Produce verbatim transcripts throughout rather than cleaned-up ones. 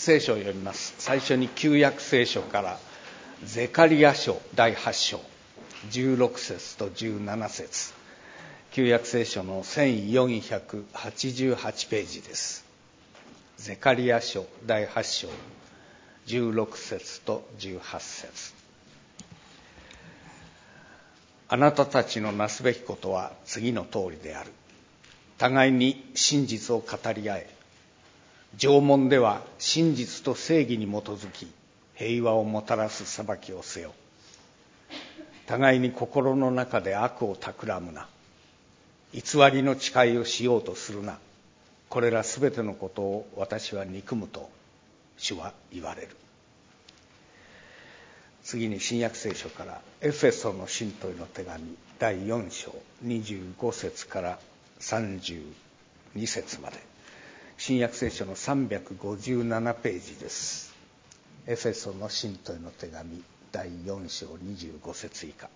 聖書を読みます。最初に旧約聖書からゼカリヤ書だいはち章じゅうろく節とじゅうなな節、旧約聖書のせんよんひゃくはちじゅうはちページです。ゼカリヤ書だいはち章じゅうろく節とじゅうはち節。あなたたちのなすべきことは次の通りである。互いに真実を語り合え、縄文では真実と正義に基づき平和をもたらす裁きをせよ。互いに心の中で悪を企むな。偽りの誓いをしようとするな。これらすべてのことを私は憎むと主は言われる。次に新約聖書からエフェソの信徒への手紙だいよん章にじゅうご節からさんじゅうに節まで、新約聖書のさんびゃくごじゅうななページです。エフェソの信徒への手紙だいよん章にじゅうご節以下。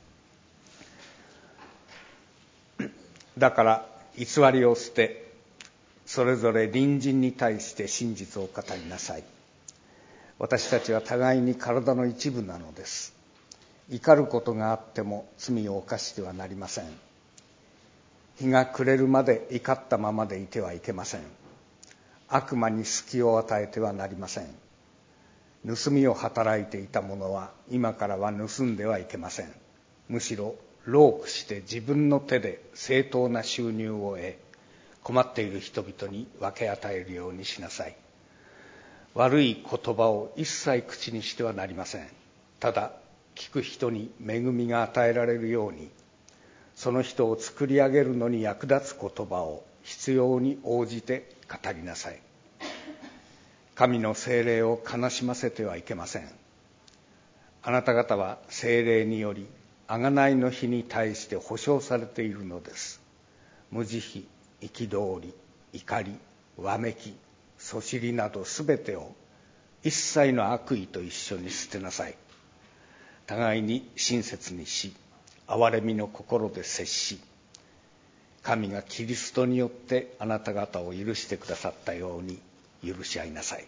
だから偽りを捨て、それぞれ隣人に対して真実を語りなさい。私たちは互いに体の一部なのです。怒ることがあっても罪を犯してはなりません。日が暮れるまで怒ったままでいてはいけません。悪魔に隙を与えてはなりません。盗みを働いていた者は今からは盗んではいけません。むしろ労苦して自分の手で正当な収入を得、困っている人々に分け与えるようにしなさい。悪い言葉を一切口にしてはなりません。ただ聞く人に恵みが与えられるように、その人を作り上げるのに役立つ言葉を必要に応じて語りなさい。神の聖霊を悲しませてはいけません。あなた方は聖霊により贖いの日に対して保証されているのです。無慈悲、憤り、怒り、わめき、そしりなどすべてを一切の悪意と一緒に捨てなさい。互いに親切にし、憐れみの心で接し、神がキリストによってあなた方を許してくださったように許し合いなさい。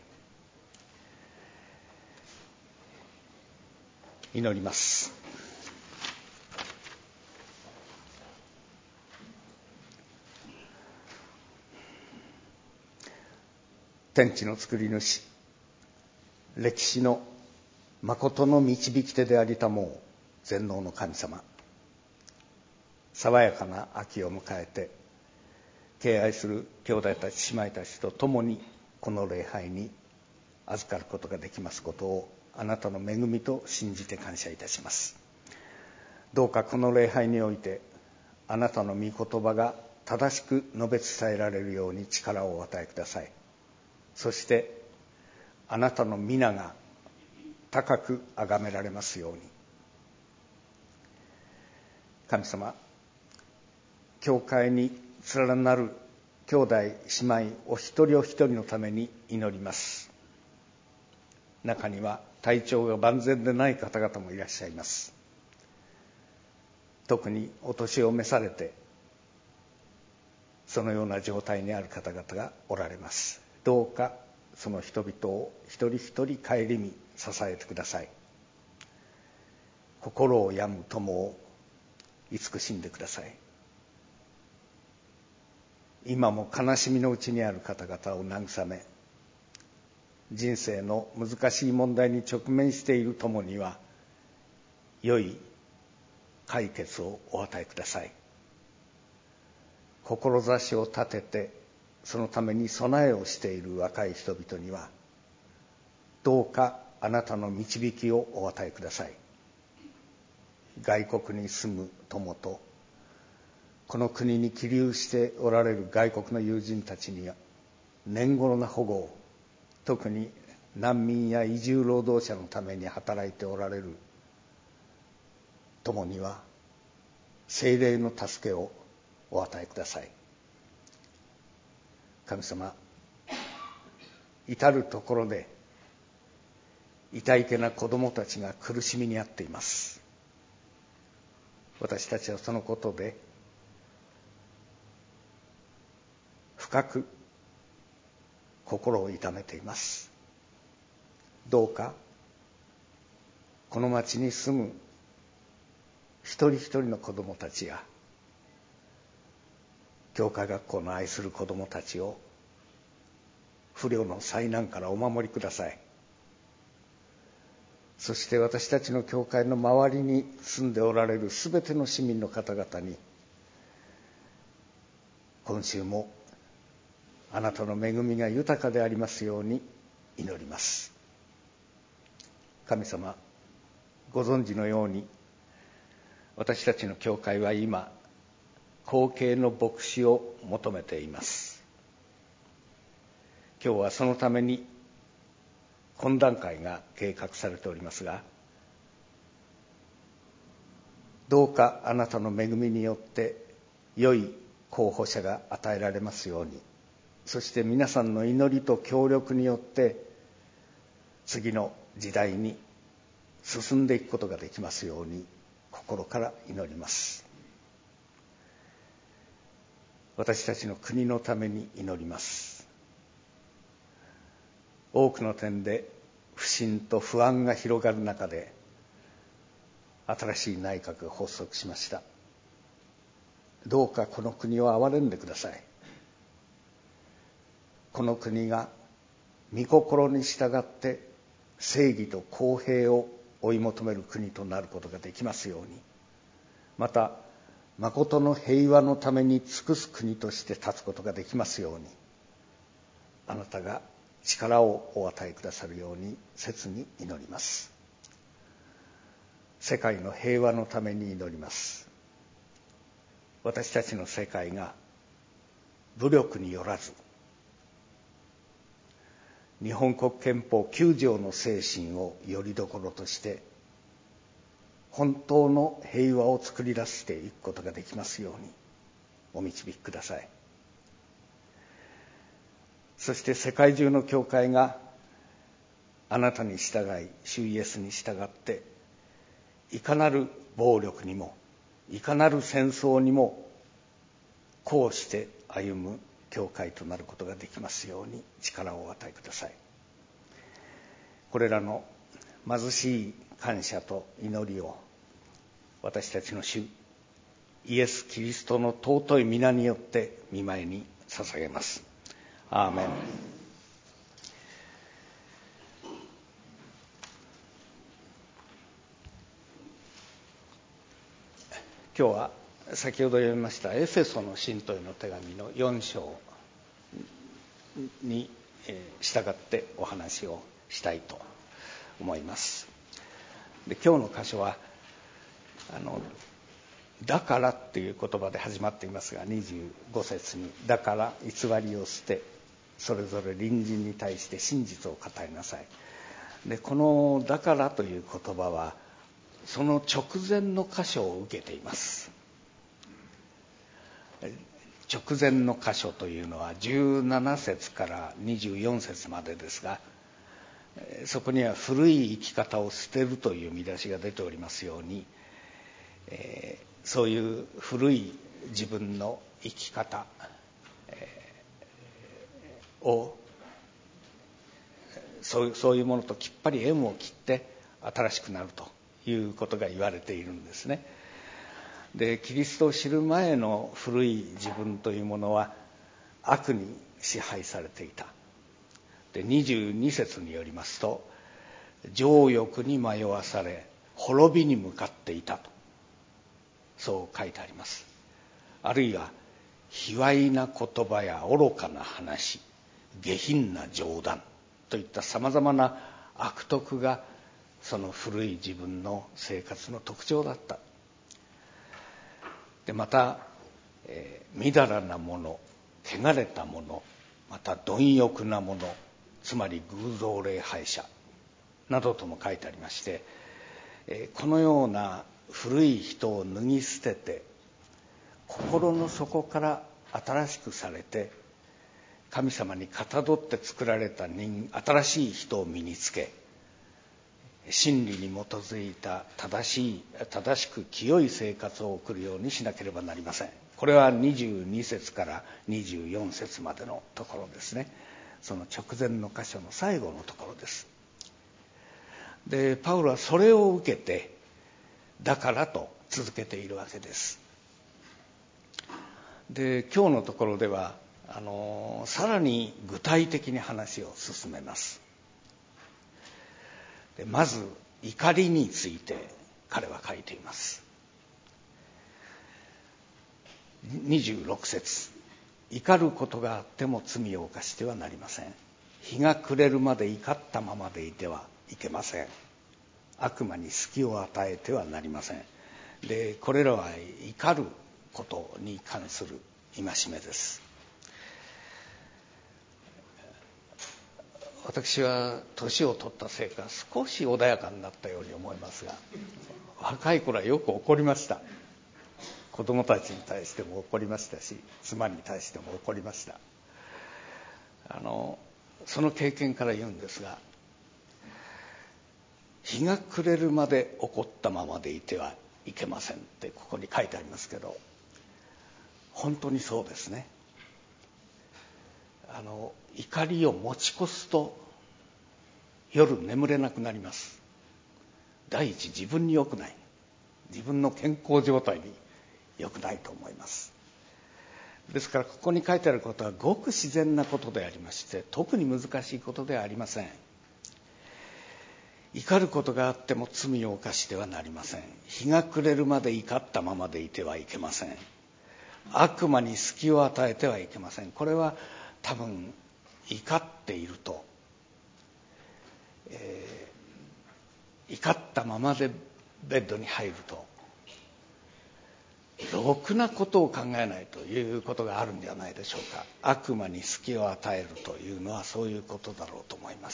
祈ります。天地の作り主、歴史の誠の導き手でありたもう全能の神様、爽やかな秋を迎えて敬愛する兄弟たち姉妹たちと共にこの礼拝に預かることができますことをあなたの恵みと信じて感謝いたします。どうかこの礼拝においてあなたの御言葉が正しく述べ伝えられるように力をお与えください。そしてあなたの皆が高く崇められますように。神様、教会に連なる兄弟姉妹お一人お一人のために祈ります。中には体調が万全でない方々もいらっしゃいます。特にお年を召されてそのような状態にある方々がおられます。どうかその人々を一人一人顧み支えてください。心を病む友を慈しんでください。今も悲しみのうちにある方々を慰め、人生の難しい問題に直面している友には良い解決をお与えください。志を立ててそのために備えをしている若い人々にはどうかあなたの導きをお与えください。外国に住む友とこの国に起立しておられる外国の友人たちには年頃な保護を、特に難民や移住労働者のために働いておられる友には聖霊の助けをお与えください。神様、至るところで痛いけな子供たちが苦しみにあっています。私たちはそのことで深く心を痛めています。 どうかこの町に住む一人一人の子どもたちや教会学校の愛する子どもたちを不慮の災難からお守りください。そして私たちの教会の周りに住んでおられるすべての市民の方々に今週もあなたの恵みが豊かでありますように祈ります。神様、ご存知のように私たちの教会は今後継の牧師を求めています。今日はそのために懇談会が計画されておりますが、どうかあなたの恵みによって良い候補者が与えられますように、そして皆さんの祈りと協力によって次の時代に進んでいくことができますように心から祈ります。私たちの国のために祈ります。多くの点で不信と不安が広がる中で新しい内閣が発足しました。どうかこの国を憐れんでください。この国が御心に従って正義と公平を追い求める国となることができますように、また誠の平和のために尽くす国として立つことができますように、あなたが力をお与えくださるように切に祈ります。世界の平和のために祈ります。私たちの世界が武力によらず、日本国憲法きゅう条の精神をよりどころとして本当の平和を作り出していくことができますようにお導きください。そして世界中の教会があなたに従い、主イエスに従っていかなる暴力にもいかなる戦争にもこうして歩む教会となることができますように力をお与えください。これらの貧しい感謝と祈りを私たちの主イエス・キリストの尊い皆によって御前に捧げます。アーメン。今日は先ほど読みましたエフェソの信徒への手紙のよん章に従ってお話をしたいと思います。で、今日の箇所はあのだからっていう言葉で始まっていますが、にじゅうご節にだから偽りを捨てそれぞれ隣人に対して真実を語りなさい。で、このだからという言葉はその直前の箇所を受けています。直前の箇所というのはじゅうなな節からにじゅうよん節までですが、そこには古い生き方を捨てるという見出しが出ておりますように、えー、そういう古い自分の生き方、えー、をそう、そういうものときっぱり縁を切って新しくなるということが言われているんですね。で、キリストを知る前の古い自分というものは悪に支配されていた。で、にじゅうに節によりますと、情欲に迷わされ滅びに向かっていたと、そう書いてあります。あるいは卑猥な言葉や愚かな話、下品な冗談といったさまざまな悪徳がその古い自分の生活の特徴だった。で、また、えー、みだらなもの、汚れたもの、また貪欲なもの、つまり偶像礼拝者などとも書いてありまして、えー、このような古い人を脱ぎ捨てて心の底から新しくされて神様にかたどって作られた人新しい人を身につけ、真理に基づいた正しい正しく清い生活を送るようにしなければなりません。これはにじゅうに節からにじゅうよん節までのところですね。その直前の箇所の最後のところです。 でパウロはそれを受けてだからと続けているわけです。で今日のところではあのさらに具体的に話を進めます。でまず怒りについて彼は書いています。にじゅうろく節、怒ることがあっても罪を犯してはなりません。日が暮れるまで怒ったままでいてはいけません。悪魔に隙を与えてはなりません。でこれらは怒ることに関する戒めです。私は年を取ったせいか少し穏やかになったように思いますが、若い頃はよく怒りました。子供たちに対しても怒りましたし、妻に対しても怒りました。あのその経験から言うんですが、日が暮れるまで怒ったままでいてはいけませんってここに書いてありますけど、本当にそうですね。あの怒りを持ち越すと夜眠れなくなります。第一、自分に良くない、自分の健康状態に良くないと思います。ですからここに書いてあることはごく自然なことでありまして、特に難しいことではありません。怒ることがあっても罪を犯してはなりません。日が暮れるまで怒ったままでいてはいけません。悪魔に隙を与えてはいけません。これは多分怒っていると、えー、怒ったままでベッドに入るとろくなことを考えないということがあるんではないでしょうか。悪魔に隙を与えるというのはそういうことだろうと思います。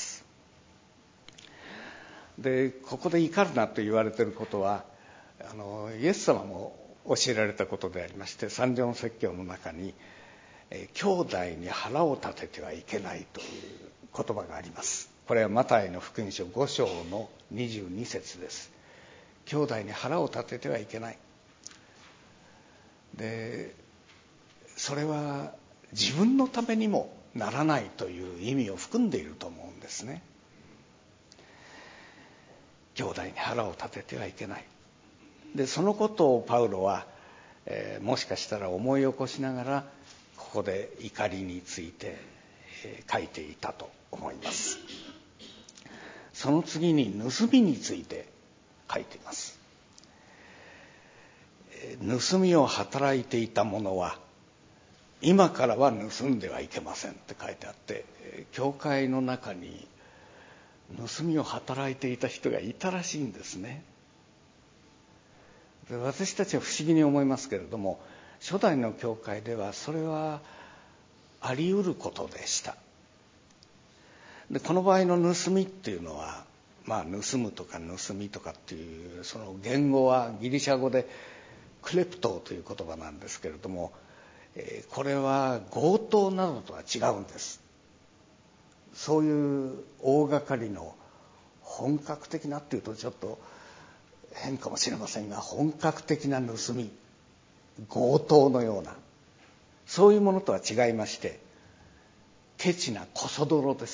でここで怒るなと言われていることは、あのイエス様も教えられたことでありまして、三条の説教の中に、え兄弟に腹を立ててはいけないという言葉があります。これはマタイの福音書ご章のにじゅうに節です。兄弟に腹を立ててはいけない。でそれは自分のためにもならないという意味を含んでいると思うんですね。兄弟に腹を立ててはいけない。でそのことをパウロは、えー、もしかしたら思い起こしながらここで怒りについて、えー、書いていたと思います。その次に盗みについて書いています。盗みを働いていた者は今からは盗んではいけませんって書いてあって、教会の中に盗みを働いていた人がいたらしいんですね。で私たちは不思議に思いますけれども、初代の教会ではそれはあり得ることでした。でこの場合の盗みっていうのは、まあ盗むとか盗みとかっていうその言語はギリシャ語でクレプトという言葉なんですけれども、えー、これは強盗などとは違うんです。そういう大掛かりの本格的なっていうとちょっと変かもしれませんが、本格的な盗み、強盗のようなそういうものとは違いまして、ケチなこそ泥です。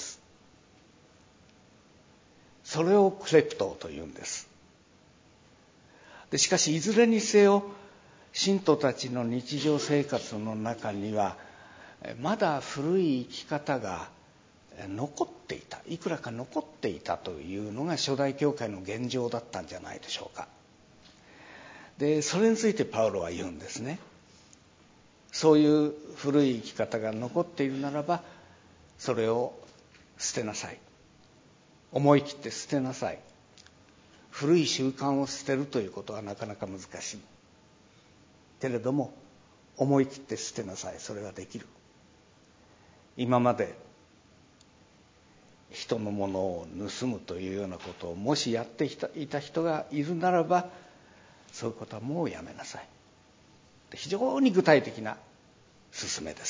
それをクレプトというんです。でしかしいずれにせよ信徒たちの日常生活の中にはまだ古い生き方が残っていた、いくらか残っていたというのが初代教会の現状だったんじゃないでしょうか。でそれについてパウロは言うんですね。そういう古い生き方が残っているならばそれを捨てなさい。思い切って捨てなさい。古い習慣を捨てるということはなかなか難しいけれども、思い切って捨てなさい。それはできる。今まで人のものを盗むというようなことをもしやっていた人がいるならば、そういうことはもうやめなさい。非常に具体的な勧めです。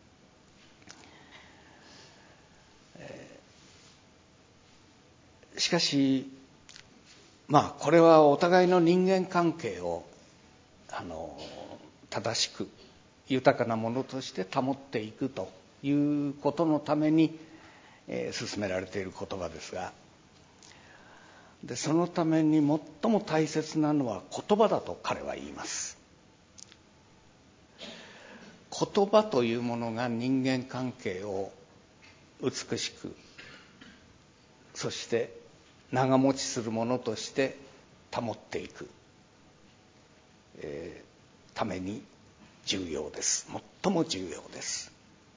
しかしまあこれはお互いの人間関係をあの正しく豊かなものとして保っていくということのために、えー、進められている言葉ですが、 でそのために最も大切なのは言葉だと彼は言います。言葉というものが人間関係を美しく、そして長持ちするものとして保っていく、えー、ために重要です。最も重要です。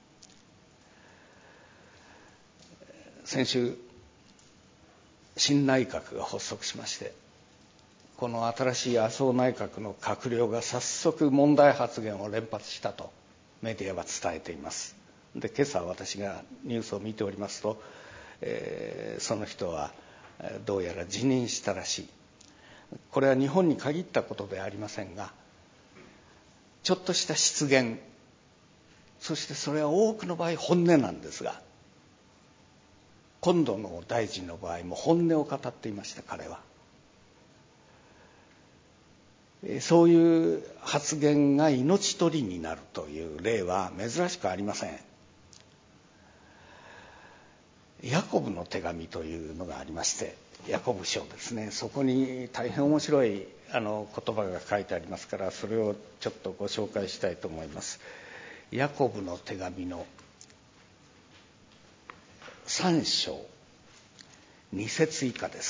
先週新内閣が発足しまして、この新しい麻生内閣の閣僚が早速問題発言を連発したとメディアは伝えています。で今朝私がニュースを見ておりますと、えー、その人はどうやら辞任したらしい。これは日本に限ったことではありませんが、ちょっとした失言、そしてそれは多くの場合本音なんですが、今度の大臣の場合も本音を語っていました。彼はそういう発言が命取りになるという例は珍しくありません。ヤコブの手紙というのがありまして、ヤコブ書ですね、そこに大変面白いあの言葉が書いてありますから、それをちょっとご紹介したいと思います。ヤコブの手紙のさん章に節以下です。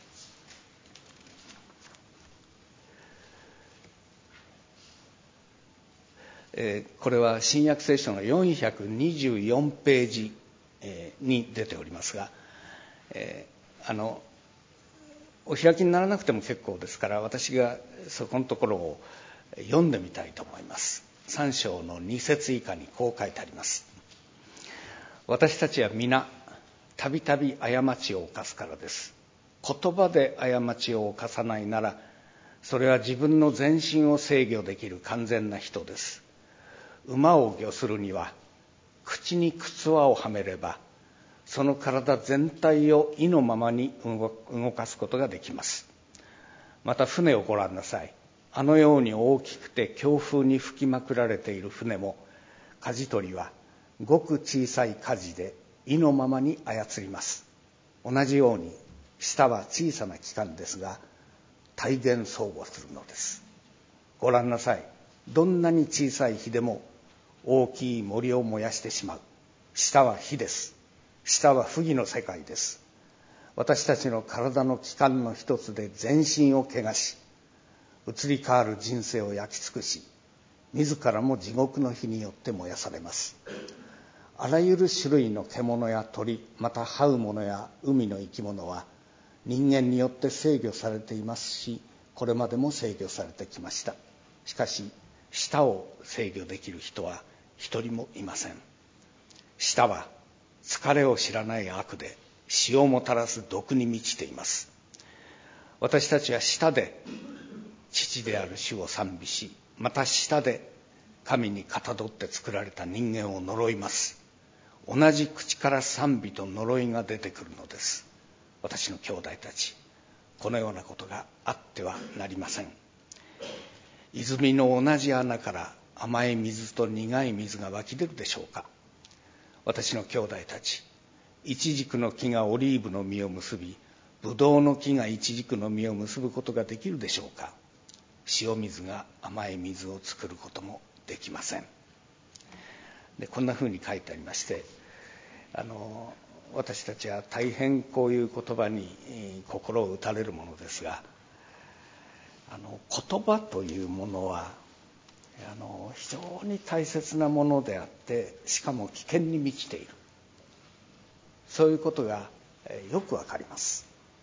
えー、これは新約聖書のよんひゃくにじゅうよんページ、えー、に出ておりますが、えー、あのお開きにならなくても結構ですから、私がそこのところを読んでみたいと思います。さん章のに節以下にこう書いてあります。私たちは皆たびたび過ちを犯すからです。言葉で過ちを犯さないなら、それは自分の全身を制御できる完全な人です。馬を御するには、口に靴輪をはめれば、その体全体を意のままに動かすことができます。また船をご覧なさい。あのように大きくて強風に吹きまくられている船も、舵取りはごく小さい舵で意のままに操ります。同じように舌は小さな器官ですが、大言相互するのです。ご覧なさい。どんなに小さい火でも大きい森を燃やしてしまう。舌は火です。舌は不義の世界です。私たちの体の器官の一つで全身を汚し、移り変わる人生を焼き尽くし、自らも地獄の火によって燃やされます。あらゆる種類の獣や鳥、また這うものや海の生き物は人間によって制御されていますし、これまでも制御されてきました。しかし舌を制御できる人は一人もいません。舌は疲れを知らない悪で死をもたらす毒に満ちています。私たちは舌で父である主を賛美し、また舌で神にかたどって作られた人間を呪います。同じ口から賛美と呪いが出てくるのです。私の兄弟たち、このようなことがあってはなりません。泉の同じ穴から甘い水と苦い水が湧き出るでしょうか。私の兄弟たち、イチジクの木がオリーブの実を結び、ブドウの木がイチジクの実を結ぶことができるでしょうか。塩水が甘い水を作ることもできません。でこんなふうに書いてありまして、あの私たちは大変こういう言葉に心を打たれるものですが、あの言葉というものはあの非常に大切なものであって、しかも危険に満ちている、そういうことがよくわかります。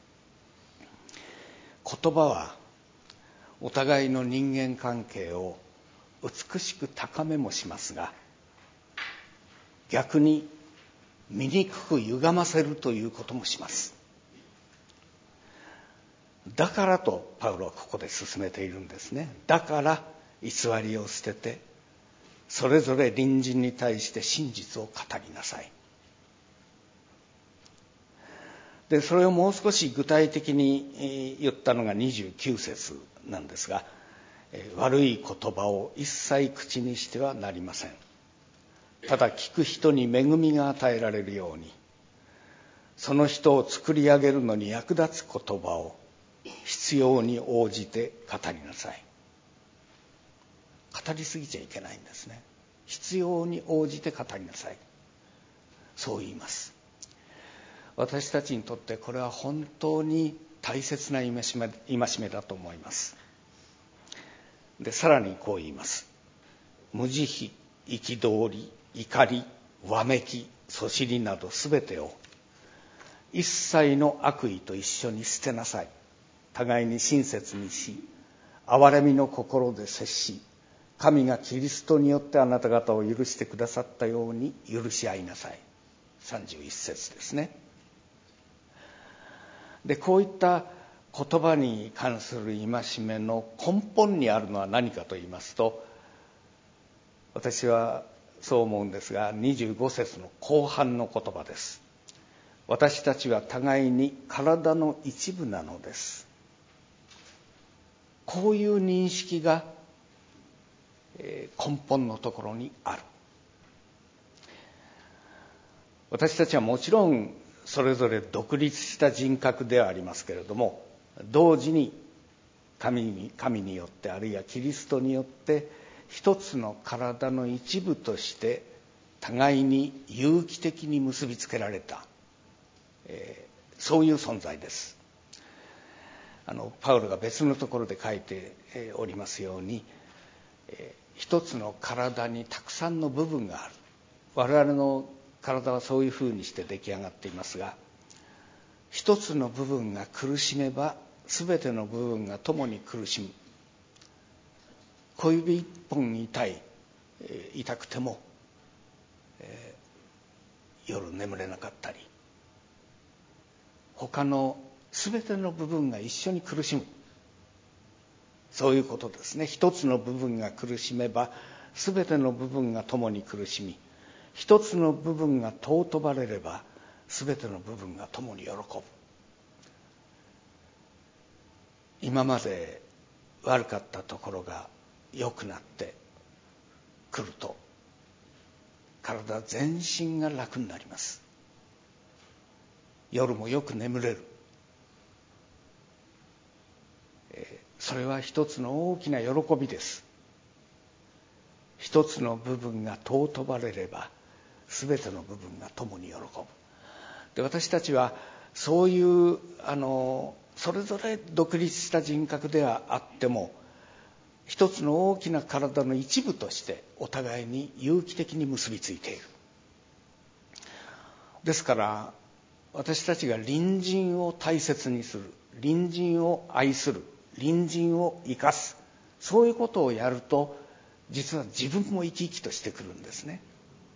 言葉はお互いの人間関係を美しく高めもしますが、逆に醜く歪ませるということもします。だからとパウロはここで進めているんですね。だから偽りを捨てて、それぞれ隣人に対して真実を語りなさい。でそれをもう少し具体的に言ったのがにじゅうきゅう節なんですが、悪い言葉を一切口にしてはなりません。ただ聞く人に恵みが与えられるように、 その人を作り上げるのに役立つ言葉を必要に応じて語りなさい。語りすぎちゃいけないんですね。必要に応じて語りなさい。そう言います。私たちにとってこれは本当に大切な戒め、戒めだと思います。で、さらにこう言います。無慈悲、憤り、怒り、わめき、そしりなどすべてを一切の悪意と一緒に捨てなさい。互いに親切にし、憐れみの心で接し、神がキリストによってあなた方を許してくださったように許し合いなさい。さんじゅういち節ですね。で、こういった言葉に関する戒めの根本にあるのは何かと言いますと、私はそう思うんですが、にじゅうご節の後半の言葉です。私たちは互いに体の一部なのです。こういう認識が根本のところにある。私たちはもちろんそれぞれ独立した人格ではありますけれども、同時に神に、神によってあるいはキリストによって一つの体の一部として互いに有機的に結びつけられた、えー、そういう存在です。あのパウロが別のところで書いておりますように、えー、一つの体にたくさんの部分がある。我々の体はそういうふうにして出来上がっていますが、一つの部分が苦しめば全ての部分が共に苦しむ。小指一本痛い、えー、痛くても、えー、夜眠れなかったり、他の全ての部分が一緒に苦しむ。そういうことですね。一つの部分が苦しめば全ての部分が共に苦しみ、一つの部分が尊ばれれば全ての部分が共に喜ぶ。今まで悪かったところが良くなってくると、体全身が楽になります。夜もよく眠れる。それは一つの大きな喜びです。一つの部分が尊ばれれば全ての部分が共に喜ぶ。で、私たちはそういうあのそれぞれ独立した人格ではあっても、一つの大きな体の一部としてお互いに有機的に結びついている。ですから私たちが隣人を大切にする、隣人を愛する、隣人を生かす、そういうことをやると、実は自分も生き生きとしてくるんですね。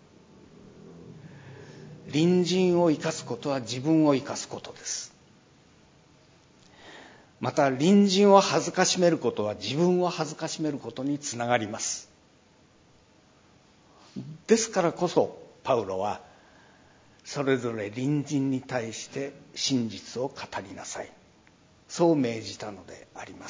隣人を生かすことは自分を生かすことです。また隣人を恥ずかしめることは自分を恥ずかしめることにつながります。ですからこそパウロはそれぞれ隣人に対して真実を語りなさい、そう命じたのであります。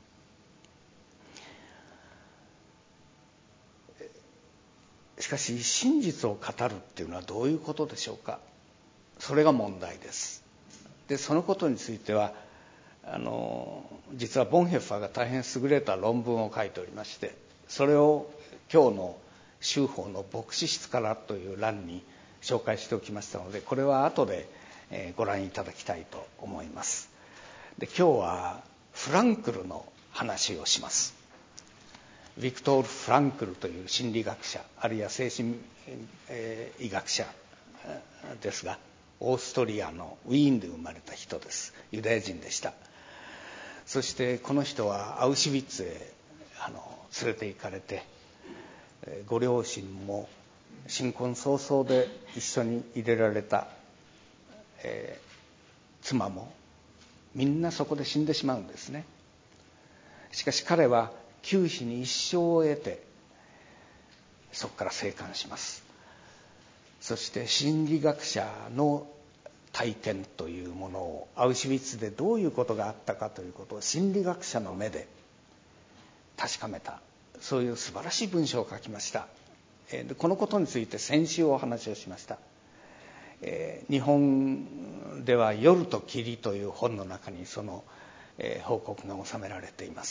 しかし真実を語るっていうのはどういうことでしょうか。それが問題です。で、そのことについてはあの実はボンヘッファーが大変優れた論文を書いておりまして、それを今日の修法の牧師室からという欄に紹介しておきましたので、これは後でご覧いただきたいと思います。で、今日はフランクルの話をします。ビクトール・フランクルという心理学者、あるいは精神医学者ですが、オーストリアのウィーンで生まれた人です。ユダヤ人でした。そしてこの人はアウシュビッツへあの連れて行かれて、ご両親も新婚早々で一緒に入れられた、えー、妻もみんなそこで死んでしまうんですね。しかし彼は九死に一生を得てそこから生還します。そして心理学者の体験というものを、アウシュビッツでどういうことがあったかということを心理学者の目で確かめた、そういう素晴らしい文章を書きました。でこのことについて先週お話をしました。 えー、日本では「夜と霧」という本の中にその、えー、報告が収められています。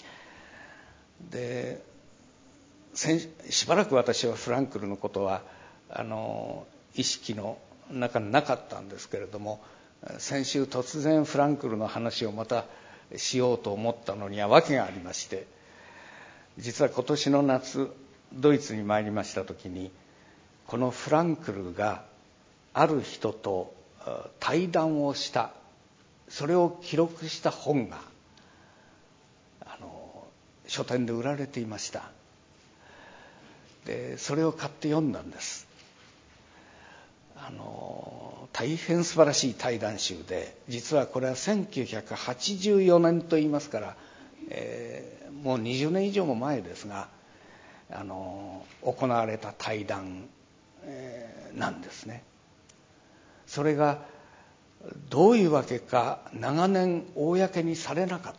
でしばらく私はフランクルのことはあの意識の中になかったんですけれども、先週突然フランクルの話をまたしようと思ったのには訳がありまして、実は今年の夏ドイツに参りました時に、このフランクルがある人と対談をした、それを記録した本があの書店で売られていました。でそれを買って読んだんです。あの大変素晴らしい対談集で、実はこれはせんきゅうひゃくはちじゅうよねんといいますから、えー、もうにじゅうねん以上も前ですが、あの行われた対談、えー、なんですね。それがどういうわけか長年公にされなかった。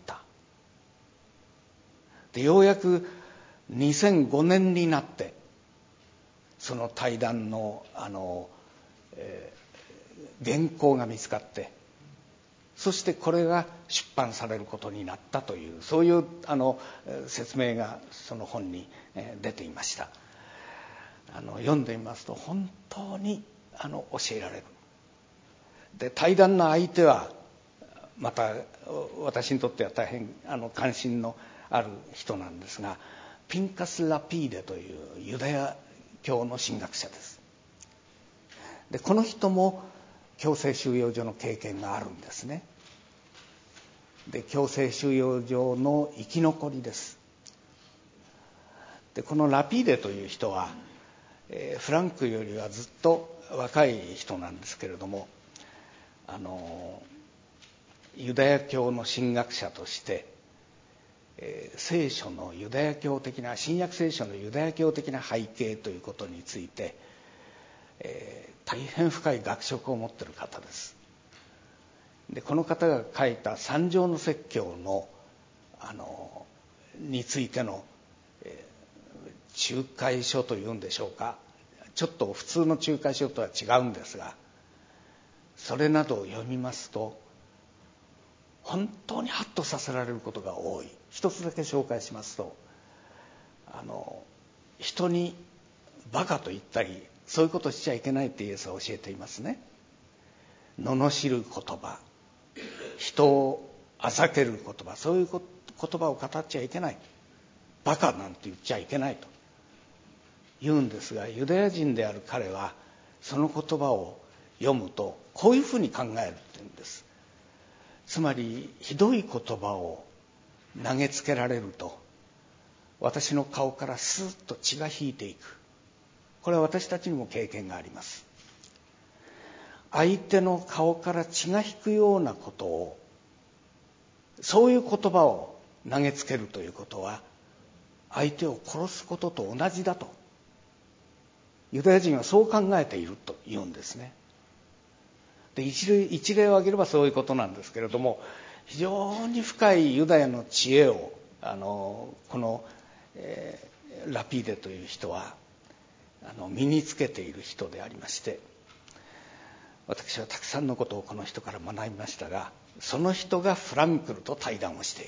でようやくにせんごねんになってその対談のあの、えー、原稿が見つかって、そしてこれが出版されることになったという、そういうあの説明がその本に出ていました。あの読んでみますと本当にあの教えられる。で対談の相手はまた私にとっては大変あの関心のある人なんですが、ピンカス・ラピーデというユダヤ教の神学者です。でこの人も強制収容所の経験があるんですね。で強制収容所の生き残りです。でこのラピーデという人は、えー、フランクよりはずっと若い人なんですけれども、あのユダヤ教の神学者として、えー、聖書のユダヤ教的な新約聖書のユダヤ教的な背景ということについて、えー、大変深い学識を持っている方です。でこの方が書いた三条の説教のあのについての、えー、仲介書というんでしょうか、ちょっと普通の仲介書とは違うんですが、それなどを読みますと本当にハッとさせられることが多い。一つだけ紹介しますと、あの人にバカと言ったりそういうことをしちゃいけないってイエスは教えていますね。罵る言葉、人をあざける言葉、そういう言葉を語っちゃいけない、バカなんて言っちゃいけないと言うんですが、ユダヤ人である彼はその言葉を読むとこういうふうに考えるって言うんです。つまりひどい言葉を投げつけられると私の顔からスーッと血が引いていく。これは私たちにも経験があります。相手の顔から血が引くようなことを、そういう言葉を投げつけるということは相手を殺すことと同じだとユダヤ人はそう考えていると言うんですね。で 一例、一例を挙げればそういうことなんですけれども、非常に深いユダヤの知恵をあのこの、えー、ラピーデという人はあの身につけている人でありまして、私はたくさんのことをこの人から学びましたが、その人がフランクルと対談をしている。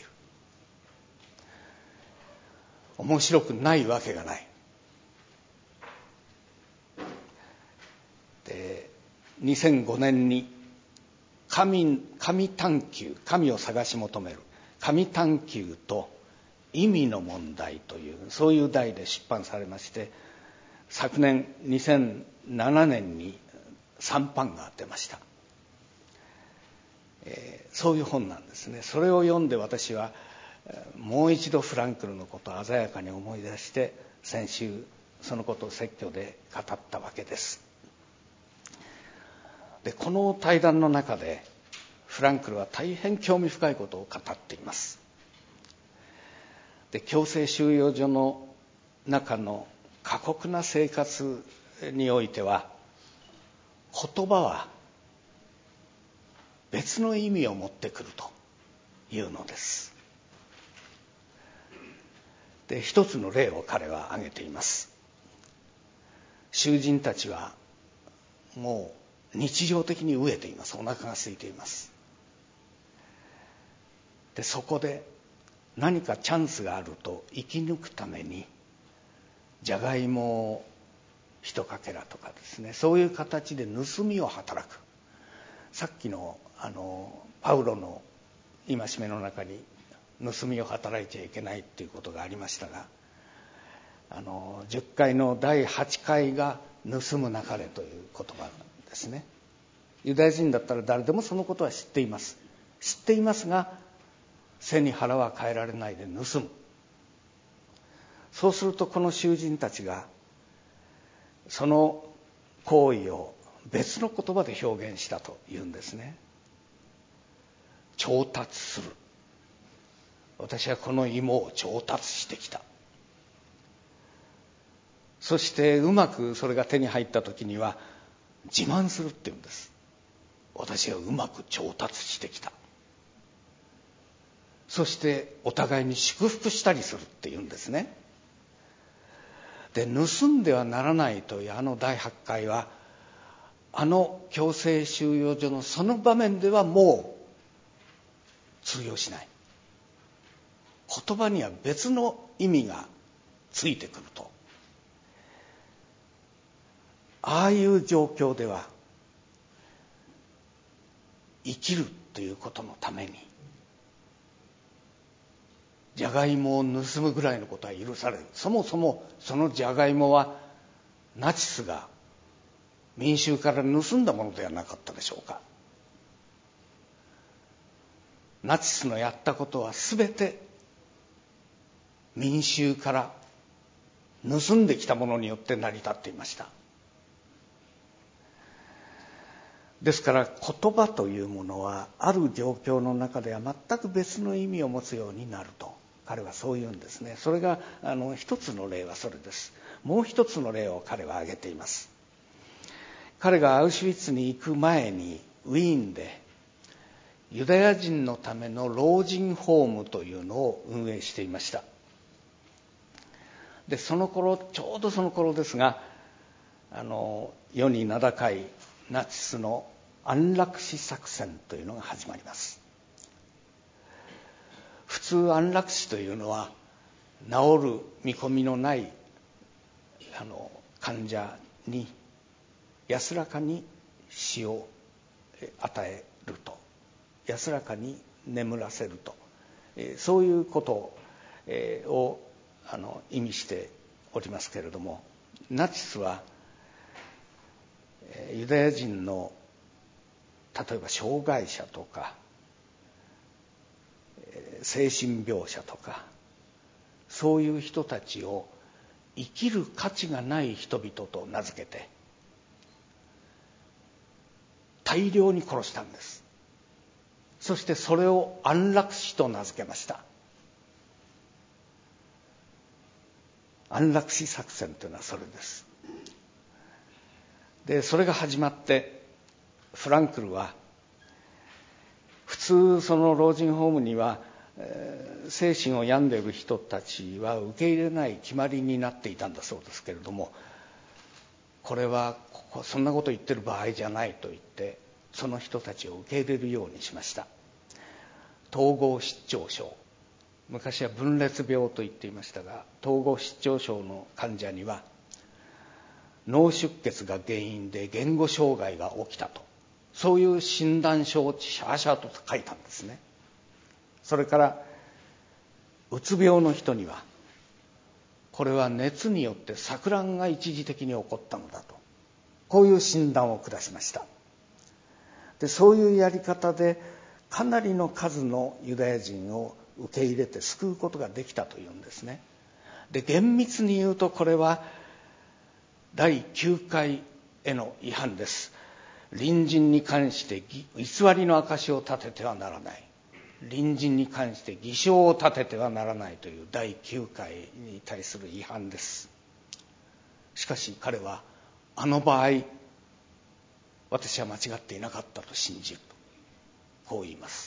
面白くないわけがない。でにせんごねんに 神, 神探求、神を探し求める神探求と意味の問題という、そういう題で出版されまして、昨年にせんななねんにさんばんが出ました。えー、そういう本なんですね。それを読んで私はもう一度フランクルのことを鮮やかに思い出して、先週そのことを説教で語ったわけです。でこの対談の中でフランクルは大変興味深いことを語っています。で強制収容所の中の過酷な生活においては、言葉は別の意味を持ってくるというのです。で一つの例を彼は挙げています。囚人たちはも日常的に飢えています。お腹が空いています。でそこで何かチャンスがあると生き抜くためにじゃがいもを一かけらとかですね、そういう形で盗みを働く。さっきのあのパウロの戒めの中に盗みを働いちゃいけないっていうことがありましたが、あのじゅっかいのだいはちかいが盗むなかれという言葉ですね。ユダヤ人だったら誰でもそのことは知っています知っていますが、背に腹は変えられないで盗む。そうするとこの囚人たちがその行為を別の言葉で表現したというんですね。調達する。私はこの芋を調達してきた。そしてうまくそれが手に入った時には自慢するって言うんです。私はうまく調達してきた。そしてお互いに祝福したりするって言うんですね。で盗んではならないというあのだいはちかいはあの強制収容所のその場面ではもう通用しない。言葉には別の意味がついてくると。ああいう状況では生きるということのためにじゃがいもを盗むぐらいのことは許される。そもそもそのじゃがいもはナチスが民衆から盗んだものではなかったでしょうか。ナチスのやったことはすべて民衆から盗んできたものによって成り立っていました。ですから言葉というものはある状況の中では全く別の意味を持つようになると彼はそう言うんですね。それがあの一つの例はそれです。もう一つの例を彼は挙げています。彼がアウシュビッツに行く前にウィーンでユダヤ人のための老人ホームというのを運営していました。でその頃ちょうどその頃ですが、あの世に名高いナチスの安楽死作戦というのが始まります。普通安楽死というのは治る見込みのないあの患者に安らかに死を与えると、安らかに眠らせると、そういうことをあの意味しておりますけれども、ナチスはユダヤ人の例えば障害者とか精神病者とかそういう人たちを生きる価値がない人々と名付けて大量に殺したんです。そしてそれを安楽死と名付けました。安楽死作戦というのはそれです。でそれが始まってフランクルは普通その老人ホームには、えー、精神を病んでいる人たちは受け入れない決まりになっていたんだそうですけれども、これはここそんなこと言ってる場合じゃないと言ってその人たちを受け入れるようにしました。統合失調症、昔は分裂病と言っていましたが、統合失調症の患者には脳出血が原因で言語障害が起きたと、そういう診断書をシャーシャーと書いたんですね。それからうつ病の人にはこれは熱によって錯乱が一時的に起こったのだと、こういう診断を下しました。でそういうやり方でかなりの数のユダヤ人を受け入れて救うことができたというんですね。で厳密に言うとこれはだいきゅうかいへの違反です。隣人に関して偽りの証を立ててはならない、隣人に関して偽証を立ててはならないというだいきゅうかいに対する違反です。しかし彼はあの場合私は間違っていなかったと信じると、こう言います。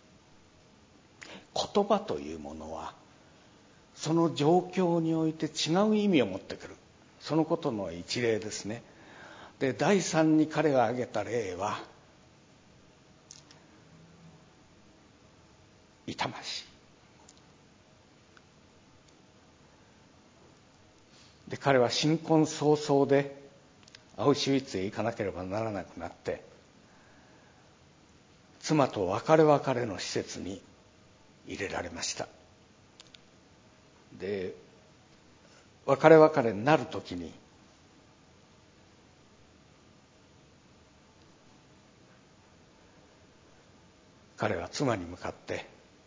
言葉というものはその状況において違う意味を持ってくる、そのことの一例ですね。 で第三に彼が挙げた例は痛ましい。で彼は新婚早々でアウシュビッツへ行かなければならなくなって、妻と別れ別れの施設に入れられました。で別れ別れになるときに彼は妻に向かって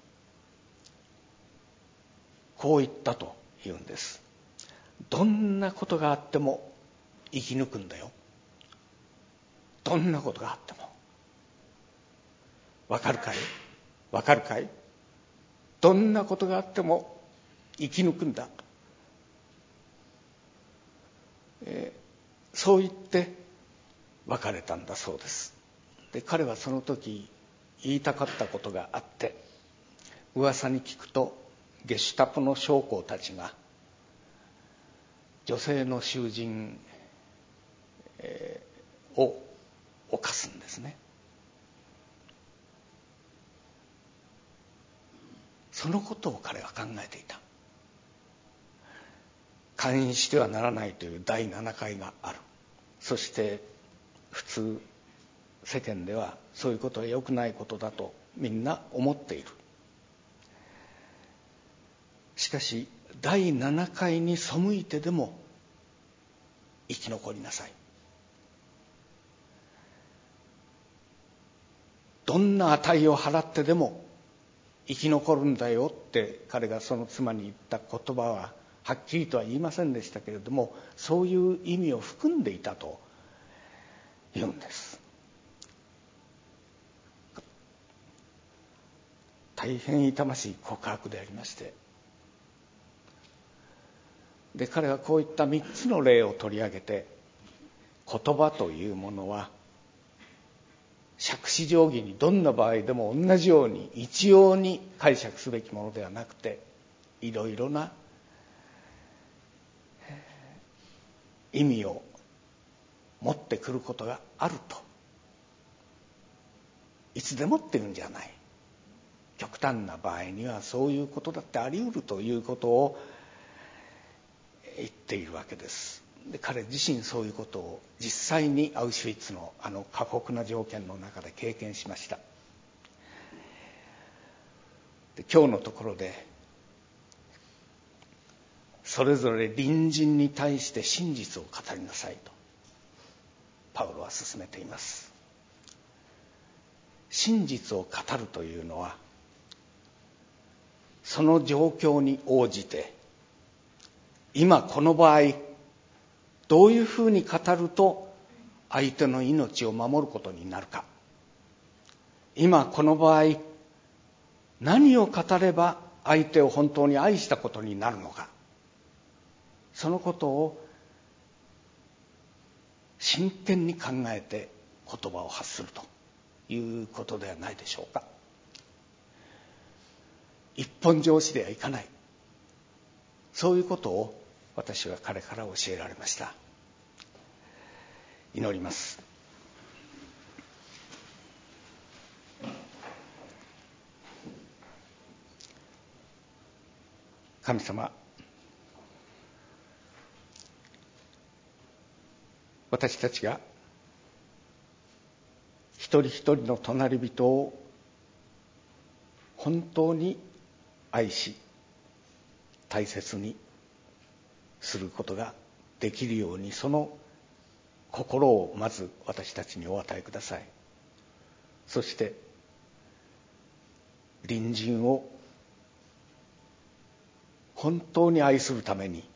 こう言ったと言うんです。どんなことがあっても生き抜くんだよ。どんなことがあっても。わかるかい？わかるかい？どんなことがあっても生き抜くんだ。えー、そう言って別れたんだそうです。で彼はその時言いたかったことがあって、噂に聞くとゲシュタポの将校たちが女性の囚人、えー、を犯すんですね。そのことを彼は考えていた。勧誘してはならないというだいななかいがある。そして普通世間ではそういうことは良くないことだとみんな思っている。しかしだいななかいに背いてでも生き残りなさい。どんな値を払ってでも生き残るんだよって彼がその妻に言った言葉ははっきりとは言いませんでしたけれども、そういう意味を含んでいたと言うんです。大変痛ましい告白でありまして、で彼はこういったみっつの例を取り上げて、言葉というものは杓子定規にどんな場合でも同じように一様に解釈すべきものではなくて、いろいろな意味を持ってくることがあると。いつでもっていうんじゃない。極端な場合にはそういうことだってあり得るということを言っているわけです。で彼自身そういうことを実際にアウシュビッツのあの過酷な条件の中で経験しました。で今日のところでそれぞれ隣人に対して真実を語りなさいとパウロは進めています。真実を語るというのはその状況に応じて今この場合どういうふうに語ると相手の命を守ることになるか、今この場合何を語れば相手を本当に愛したことになるのか、そのことを真剣に考えて言葉を発するということではないでしょうか。一本上司ではいかない、そういうことを私は彼から教えられました。祈ります。神様、私たちが一人一人の隣人を本当に愛し大切にすることができるように、その心をまず私たちにお与えください。そして隣人を本当に愛するために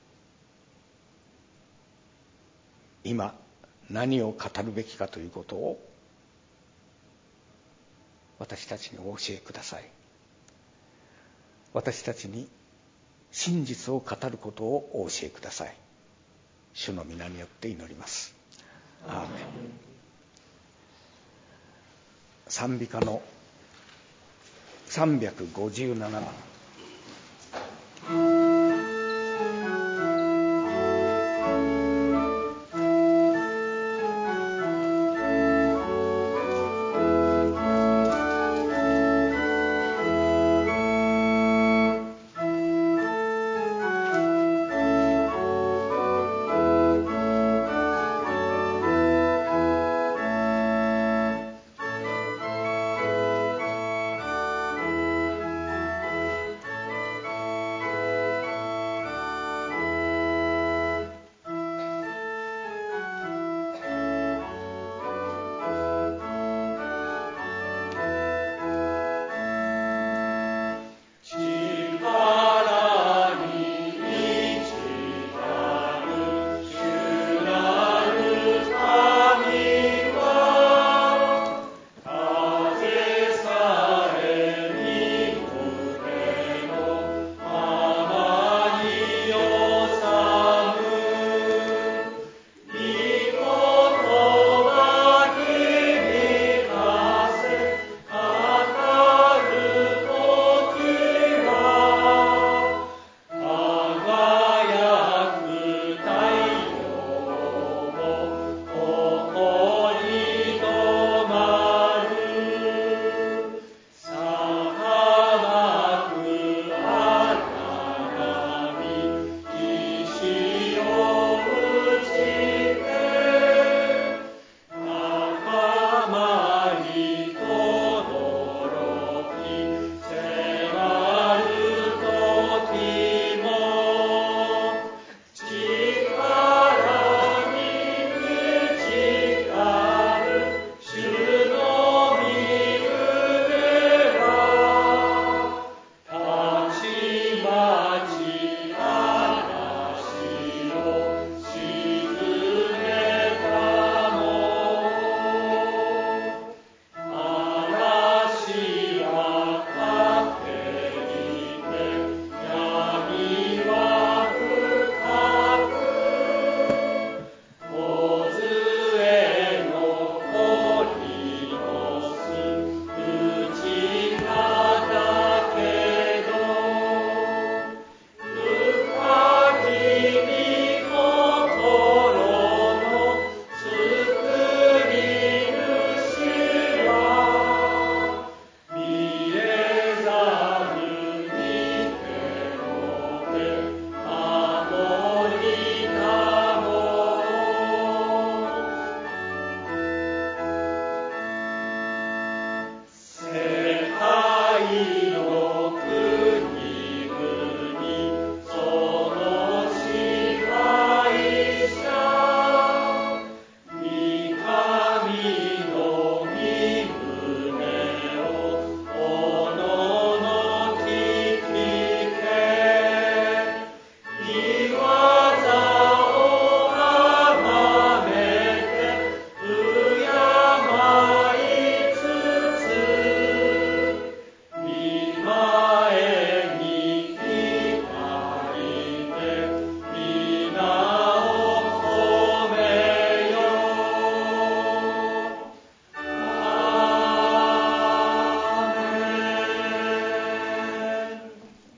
今何を語るべきかということを私たちにお教えください。私たちに真実を語ることをお教えください。主の皆によって祈ります。アーメン。賛美歌のさんびゃくごじゅうななばん。